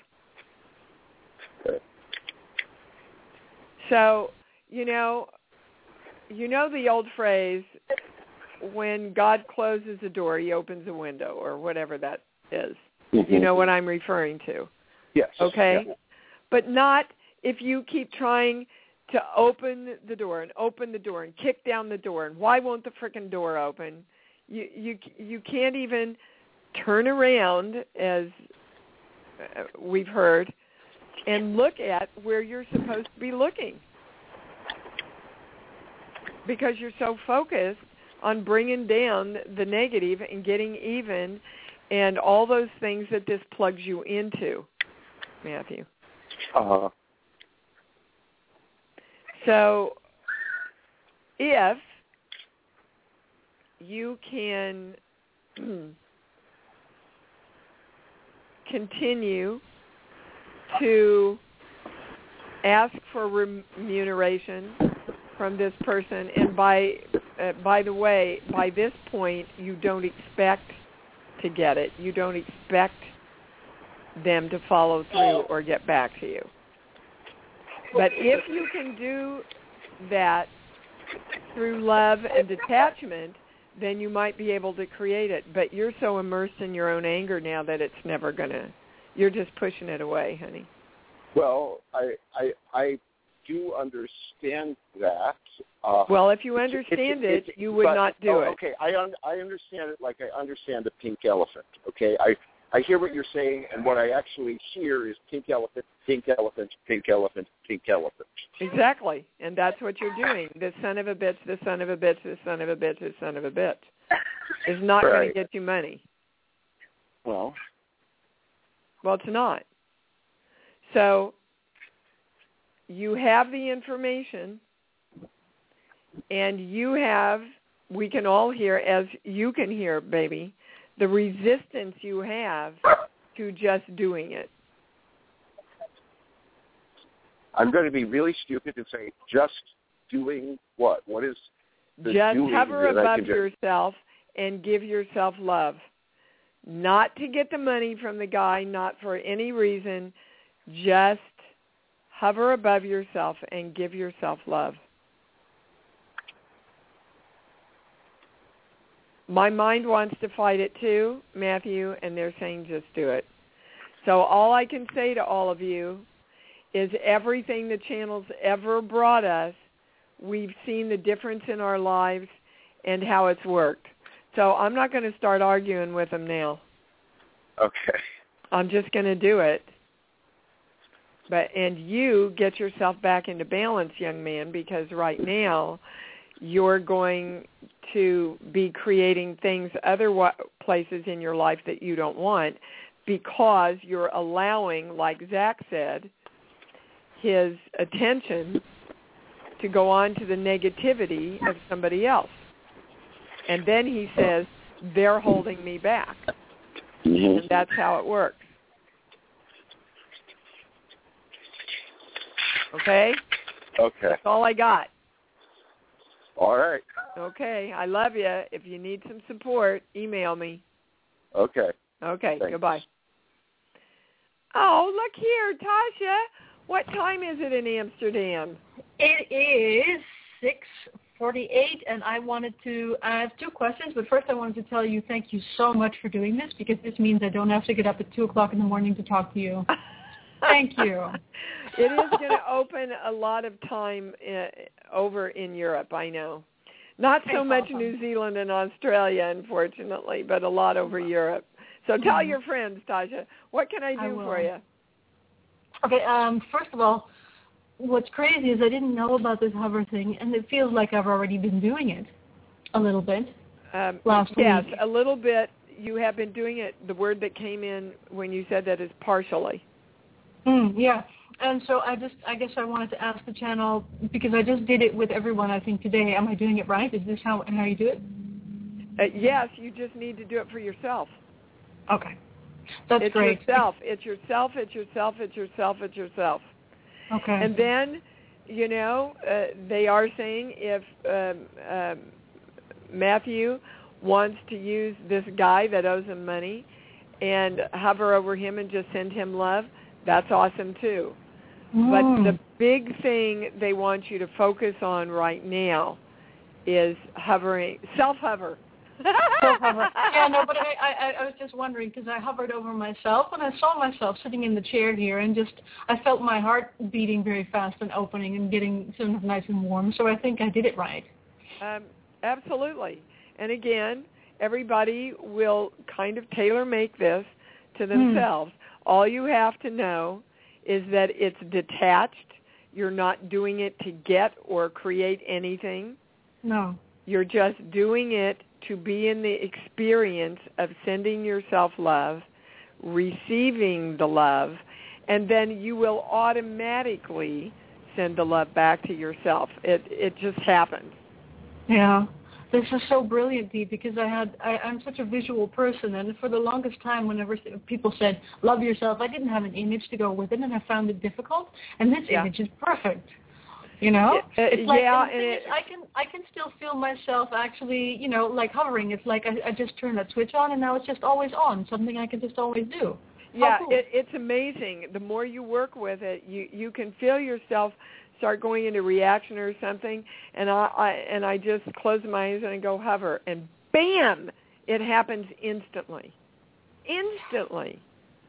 So, you know, you know the old phrase, when God closes a door, he opens a window, or whatever that is. Mm-hmm. You know what I'm referring to. Yes. Okay? Yeah. But not if you keep trying to open the door and open the door and kick down the door. And why won't the frickin' door open? You you you can't even turn around, as we've heard, and look at where you're supposed to be looking, because you're so focused on bringing down the negative and getting even and all those things that this plugs you into, Matthew. Uh-huh. So if you can continue to ask for remuneration from this person, and by uh, by the way, by this point, you don't expect to get it. You don't expect them to follow through or get back to you. But if you can do that through love and detachment, then you might be able to create it. But you're so immersed in your own anger now that it's never going to, you're just pushing it away, honey. Well, I I, I do understand that. Uh, well, if you understand it's, it's, it, you would but, not do oh, it. Okay, I un, I understand it like I understand the pink elephant. Okay, I I hear what you're saying, and what I actually hear is pink elephant, pink elephant, pink elephant, pink elephant. Exactly, and that's what you're doing. This son of a bitch, this son of a bitch, this son of a bitch, this son of a bitch is not right. going to get you money. Well, well, it's not. So you have the information, and you have, we can all hear, as you can hear, baby, the resistance you have to just doing it. I'm going to be really stupid and say, just doing what? What is the just doing hover that I above can do? yourself and give yourself love. Not to get the money from the guy, not for any reason. Just hover above yourself and give yourself love. My mind wants to fight it too, Matthew, and they're saying just do it. So all I can say to all of you is everything the channel's ever brought us, we've seen the difference in our lives and how it's worked. So I'm not going to start arguing with them now. Okay. I'm just going to do it. But and you get yourself back into balance, young man, because right now you're going to be creating things other places in your life that you don't want, because you're allowing, like Zach said, his attention to go on to the negativity of somebody else. And then he says, they're holding me back. Mm-hmm. And that's how it works. Okay? Okay. That's all I got. All right. Okay. I love you. If you need some support, email me. Okay. Okay. Thanks. Goodbye. Oh, look here, Tasha. What time is it in Amsterdam? It is six forty-eight, and I wanted to I have two questions, but first I wanted to tell you thank you so much for doing this, because this means I don't have to get up at two o'clock in the morning to talk to you. Thank you. It is going to open a lot of time uh, over in Europe, I know. Not so That's much awesome. New Zealand and Australia, unfortunately, but a lot over Europe. So tell mm-hmm. your friends, Tasha, what can I do I for you? Okay, um, first of all, what's crazy is I didn't know about this hover thing, and it feels like I've already been doing it a little bit um, last yes, week. Yes, a little bit. You have been doing it. The word that came in when you said that is partially. Mm, yeah, and so I just, I guess I wanted to ask the channel, because I just did it with everyone, I think, today. Am I doing it right? Is this how, how you do it? Uh, yes, you just need to do it for yourself. Okay. That's it's great. Yourself. It's yourself. It's yourself. It's yourself. It's yourself. Okay. And then, you know, uh, they are saying if um, um, Matthew wants to use this guy that owes him money and hover over him and just send him love, that's awesome too. Mm. But the big thing they want you to focus on right now is hovering, self-hover. Self-hover. Yeah, no, but I, I, I was just wondering because I hovered over myself and I saw myself sitting in the chair here and just I felt my heart beating very fast and opening and getting sort of nice and warm. So I think I did it right. Um, absolutely. And again, everybody will kind of tailor-make this to themselves. Mm. All you have to know is that it's detached. You're not doing it to get or create anything. No. You're just doing it to be in the experience of sending yourself love, receiving the love, and then you will automatically send the love back to yourself. It it just happens. Yeah. This is so brilliant, Dee, because I had I, I'm such a visual person, and for the longest time, whenever people said "love yourself," I didn't have an image to go with it, and I found it difficult. And this yeah. image is perfect. You know, uh, it's like yeah, and the and thing it, is, I can I can still feel myself actually, you know, like hovering. It's like I, I just turned that switch on, and now it's just always on. Something I can just always do. Yeah, cool. it, it's amazing. The more you work with it, you you can feel yourself start going into reaction or something, and I, I and I just close my eyes and I go hover, and bam, it happens instantly, instantly.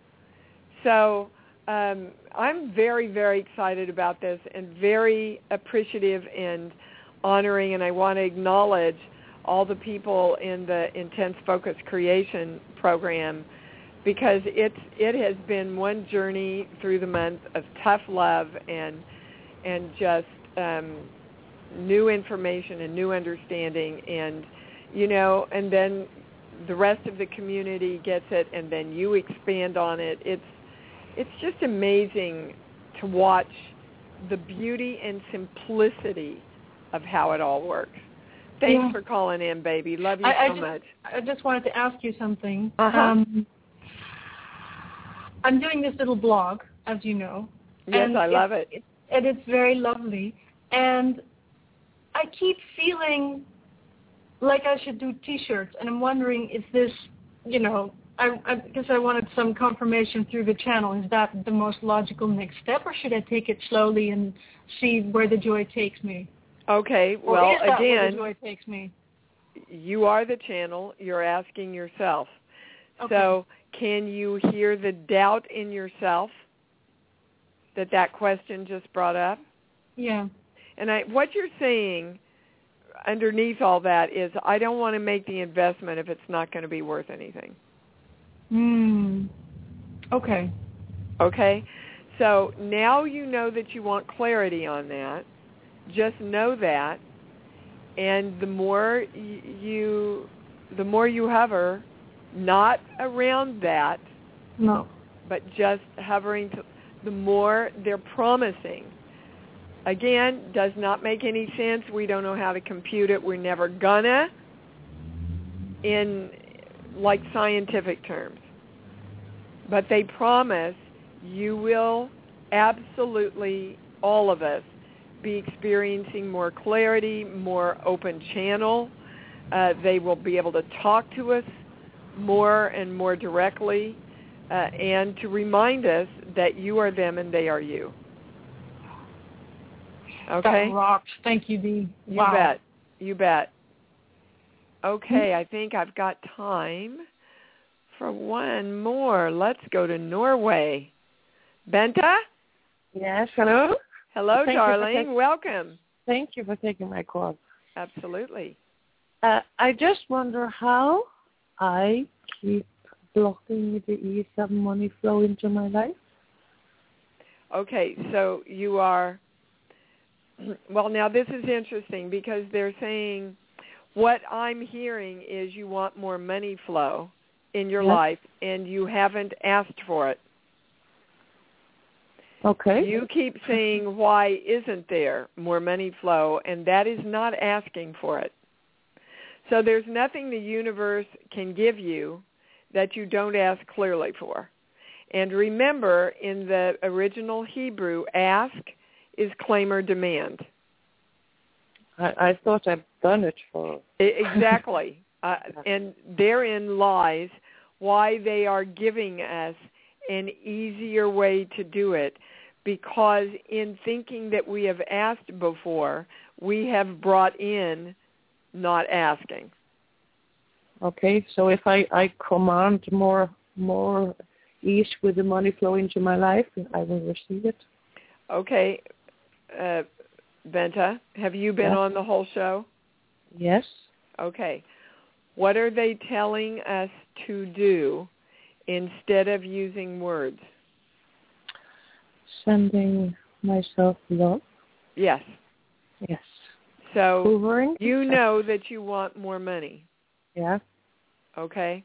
So um, I'm very, very excited about this and very appreciative and honoring, and I want to acknowledge all the people in the Intense Focus Creation program because it's it has been one journey through the month of tough love and and just um, new information and new understanding, and you know, and then the rest of the community gets it, and then you expand on it. It's it's just amazing to watch the beauty and simplicity of how it all works. Thanks yeah. for calling in, baby. Love you I, so I just, much. I just wanted to ask you something. Uh-huh. Um, I'm doing this little blog, as you know. Yes, and I love it. it. And it's very lovely. And I keep feeling like I should do T-shirts, and I'm wondering if this, you know, I, I because I wanted some confirmation through the channel. Is that the most logical next step, or should I take it slowly and see where the joy takes me? Okay, or well, is that again, where the joy takes me? You are the channel. You're asking yourself. Okay. So can you hear the doubt in yourself that that question just brought up? Yeah. And I, what you're saying underneath all that is, I don't want to make the investment if it's not going to be worth anything. Hmm. Okay. Okay? So now you know that you want clarity on that. Just know that. And the more you, the more you hover, not around that, no, but just hovering, to, the more they're promising. Again, does not make any sense. We don't know how to compute it. We're never gonna, in like scientific terms. But they promise you will absolutely, all of us, be experiencing more clarity, more open channel. Uh, they will be able to talk to us more and more directly, uh, and to remind us that you are them and they are you. Okay? That rocks. Thank you, Dee. You wow. bet. You bet. Okay, I think I've got time for one more. Let's go to Norway. Benta? Yes, hello? Hello, Thank darling. taking, Welcome. Thank you for taking my call. Absolutely. Uh, I just wonder how I keep blocking the E seven money flow into my life. Okay, so you are, well, now this is interesting because they're saying what I'm hearing is you want more money flow in your yes. life and you haven't asked for it. Okay. You keep saying, why isn't there more money flow? And that is not asking for it. So there's nothing the universe can give you that you don't ask clearly for. And remember, in the original Hebrew, ask is claim or demand. I, I thought I'd done it for... Exactly. uh, and therein lies why they are giving us an easier way to do it, because in thinking that we have asked before, we have brought in not asking. Okay, so if I, I command more more ease with the money flow into my life, I will receive it. Okay, uh, Benta, have you been yeah. on the whole show? Yes. Okay. What are they telling us to do instead of using words? Sending myself love. Yes. Yes. So Hoovering. You know that you want more money. Yeah. Okay?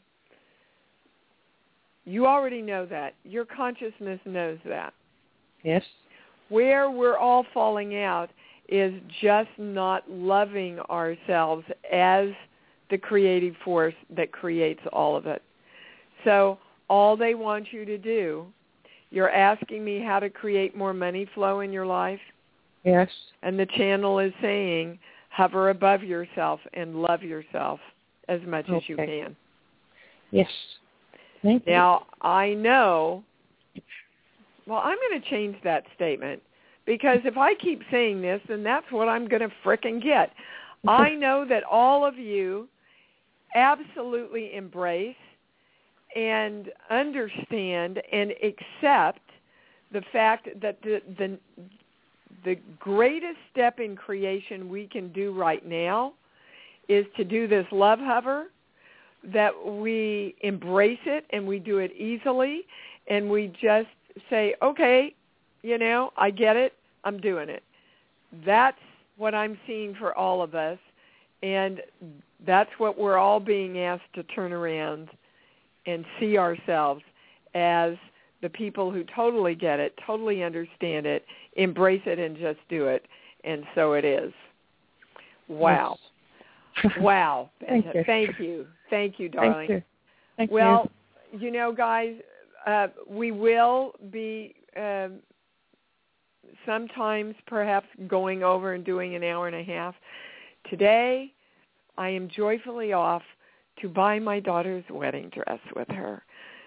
You already know that. Your consciousness knows that. Yes. Where we're all falling out is just not loving ourselves as the creative force that creates all of it. So all they want you to do, you're asking me how to create more money flow in your life? Yes. And the channel is saying, hover above yourself and love yourself as much okay. as you can. Yes. Thank you. Now, I know, well, I'm going to change that statement because if I keep saying this, then that's what I'm going to frickin' get. I know that all of you absolutely embrace and understand and accept the fact that the, the the greatest step in creation we can do right now is to do this love hover, that we embrace it and we do it easily and we just say, okay, you know, I get it, I'm doing it. That's what I'm seeing for all of us, and that's what we're all being asked to turn around and see ourselves as the people who totally get it, totally understand it, embrace it, and just do it. And so it is. Wow. Yes. Wow. Thank you. Thank you. Thank you, darling. Thank you. Thank well, you. you know, guys, uh, we will be um, sometimes perhaps going over and doing an hour and a half. Today, I am joyfully off to buy my daughter's wedding dress with her.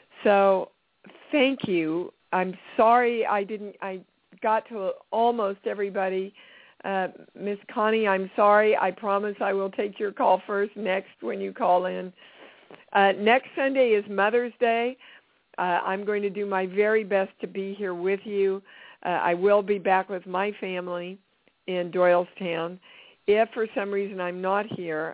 So thank you. I'm sorry I didn't, I got to almost everybody. Uh, Miss Connie, I'm sorry. I promise I will take your call first next when you call in. Uh, next Sunday is Mother's Day. Uh, I'm going to do my very best to be here with you. Uh, I will be back with my family in Doylestown. If for some reason I'm not here,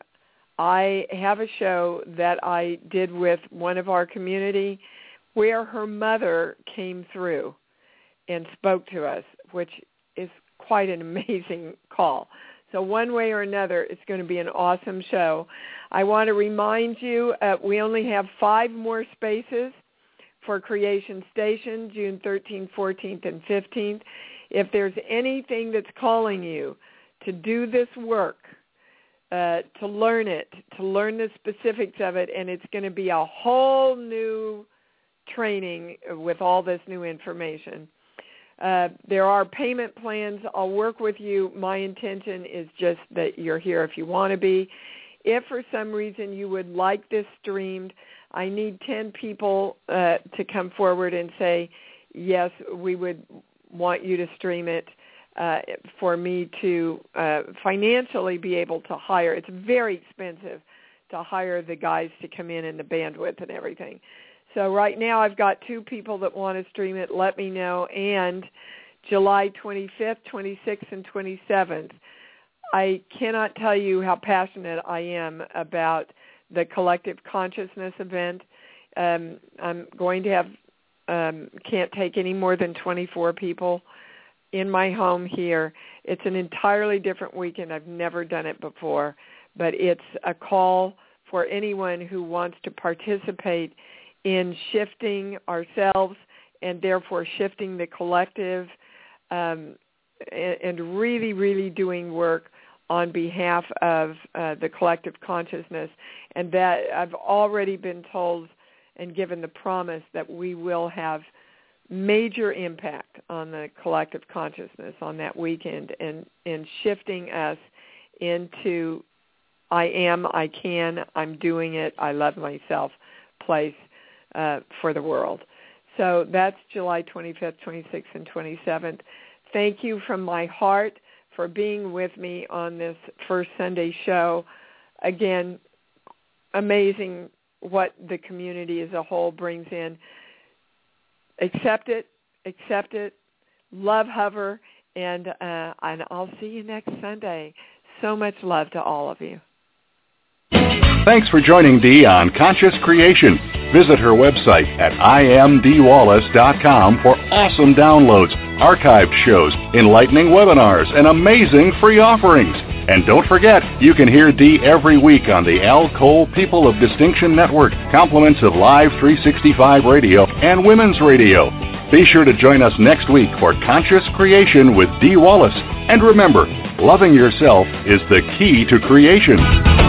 I have a show that I did with one of our community where her mother came through and spoke to us, which is quite an amazing call. So one way or another, it's going to be an awesome show. I want to remind you, uh, we only have five more spaces for Creation Station, June thirteenth, fourteenth, and fifteenth. If there's anything that's calling you to do this work, uh, to learn it, to learn the specifics of it, and it's going to be a whole new training with all this new information. Uh, there are payment plans. I'll work with you. My intention is just that you're here if you want to be. If for some reason you would like this streamed, I need ten people uh, to come forward and say, yes, we would want you to stream it uh, for me to uh, financially be able to hire. It's very expensive to hire the guys to come in and the bandwidth and everything. So right now I've got two people that want to stream it. Let me know. And July twenty-fifth, twenty-sixth, and twenty-seventh, I cannot tell you how passionate I am about the Collective Consciousness event. Um, I'm going to have, um, can't take any more than twenty-four people in my home here. It's an entirely different weekend. I've never done it before, but it's a call for anyone who wants to participate in shifting ourselves and therefore shifting the collective um, and, and really, really doing work on behalf of uh, the collective consciousness. And that I've already been told and given the promise that we will have major impact on the collective consciousness on that weekend and, and shifting us into I am, I can, I'm doing it, I love myself place uh, for the world. So that's July twenty-fifth, twenty-sixth, and twenty-seventh. Thank you from my heart for being with me on this first Sunday show. Again, amazing what the community as a whole brings in. Accept it, accept it, love Hover, and uh, and I'll see you next Sunday. So much love to all of you. Thanks for joining Dee on Conscious Creation. Visit her website at I am Dee Wallace dot com for awesome downloads, archived shows, enlightening webinars, and amazing free offerings. And don't forget, you can hear Dee every week on the Al Cole People of Distinction Network, compliments of Live three sixty-five Radio and Women's Radio. Be sure to join us next week for Conscious Creation with Dee Wallace. And remember, loving yourself is the key to creation.